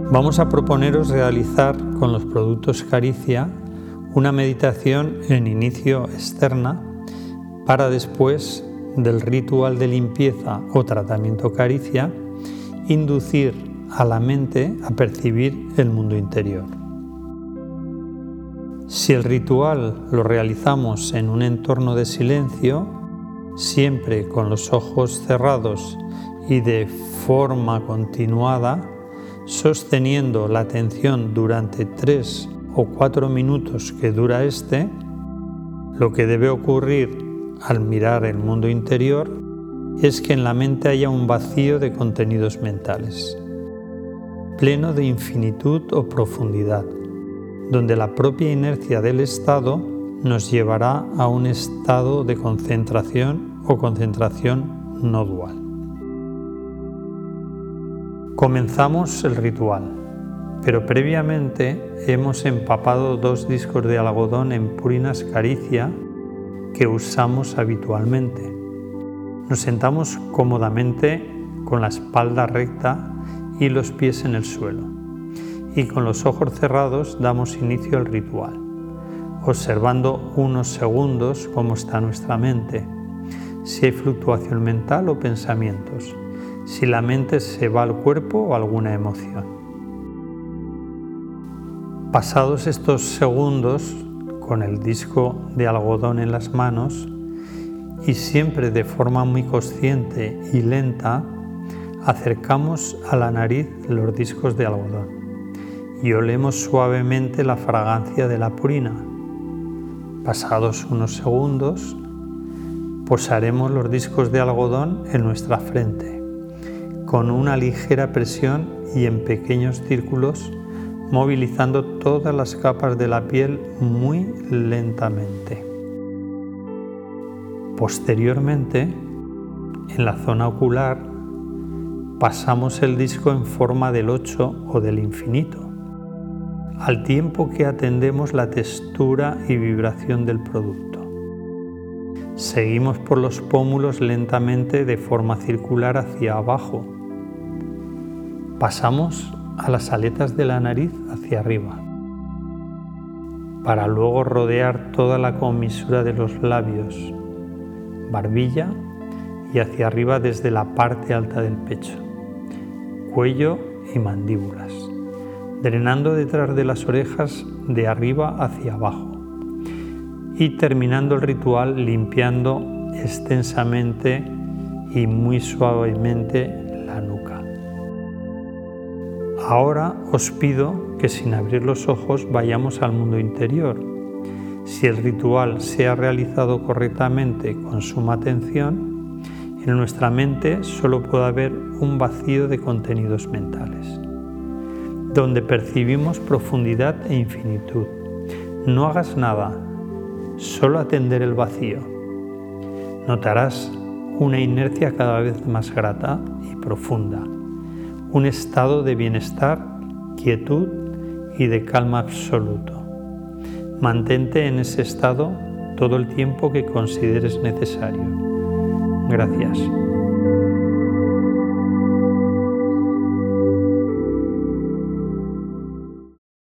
Vamos a proponeros realizar con los productos Caricia una meditación en inicio externa para después del ritual de limpieza o tratamiento Caricia inducir a la mente a percibir el mundo interior. Si el ritual lo realizamos en un entorno de silencio, siempre con los ojos cerrados y de forma continuada, sosteniendo la atención durante 3 o 4 minutos que dura lo que debe ocurrir al mirar el mundo interior es que en la mente haya un vacío de contenidos mentales, pleno de infinitud o profundidad, donde la propia inercia del estado nos llevará a un estado de concentración o concentración no dual. Comenzamos el ritual, pero previamente hemos empapado 2 discos de algodón en Purinas Caricia que usamos habitualmente. Nos sentamos cómodamente con la espalda recta y los pies en el suelo, y con los ojos cerrados damos inicio al ritual, observando unos segundos cómo está nuestra mente, si hay fluctuación mental o pensamientos, si la mente se va al cuerpo o alguna emoción. Pasados estos segundos, con el disco de algodón en las manos y siempre de forma muy consciente y lenta, acercamos a la nariz los discos de algodón y olemos suavemente la fragancia de la purina. Pasados unos segundos, posaremos los discos de algodón en nuestra frente, con una ligera presión y en pequeños círculos, movilizando todas las capas de la piel muy lentamente. Posteriormente, en la zona ocular, pasamos el disco en forma del 8 o del infinito, al tiempo que atendemos la textura y vibración del producto. Seguimos por los pómulos lentamente de forma circular hacia abajo. Pasamos a las aletas de la nariz hacia arriba, para luego rodear toda la comisura de los labios, barbilla y hacia arriba desde la parte alta del pecho, cuello y mandíbulas, drenando detrás de las orejas de arriba hacia abajo y terminando el ritual limpiando extensamente y muy suavemente la nuca. Ahora os pido que sin abrir los ojos vayamos al mundo interior. Si el ritual se ha realizado correctamente con suma atención, en nuestra mente solo puede haber un vacío de contenidos mentales, donde percibimos profundidad e infinitud. No hagas nada, solo atender el vacío. Notarás una inercia cada vez más grata y profunda, un estado de bienestar, quietud y de calma absoluto. Mantente en ese estado todo el tiempo que consideres necesario. Gracias.